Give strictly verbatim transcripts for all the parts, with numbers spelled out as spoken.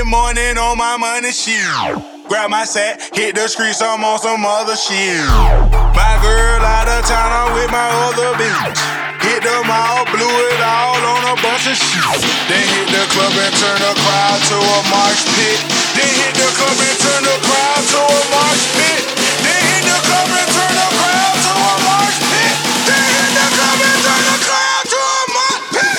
morning on my money shit. Grab my sack, hit the streets, I'm on some other shit. My girl out of town, I'm with my other bitch. Hit the mall, blew it all on a bunch of shit. Then hit the club and turn the crowd to a marsh pit. Then hit the club and turn the crowd to a marsh pit. Then hit the club and turn the crowd to a marsh pit. Then hit the club and turn the crowd to a marsh pit.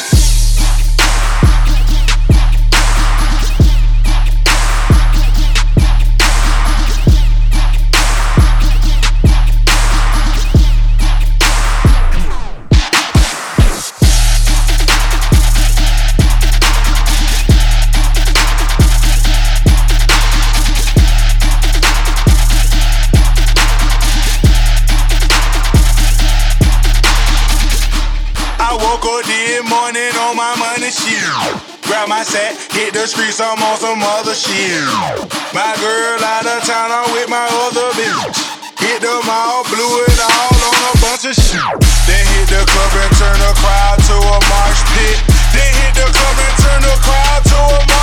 I woke up this morning on my money shit. Grab my sack, hit the streets, I'm on some other shit. My girl out of town, I'm with my other bitch. Hit the mall, blew it all on a bunch of shit. Then hit the club and turn the crowd to a marsh pit. Then hit the club and turn the crowd to a marsh pit.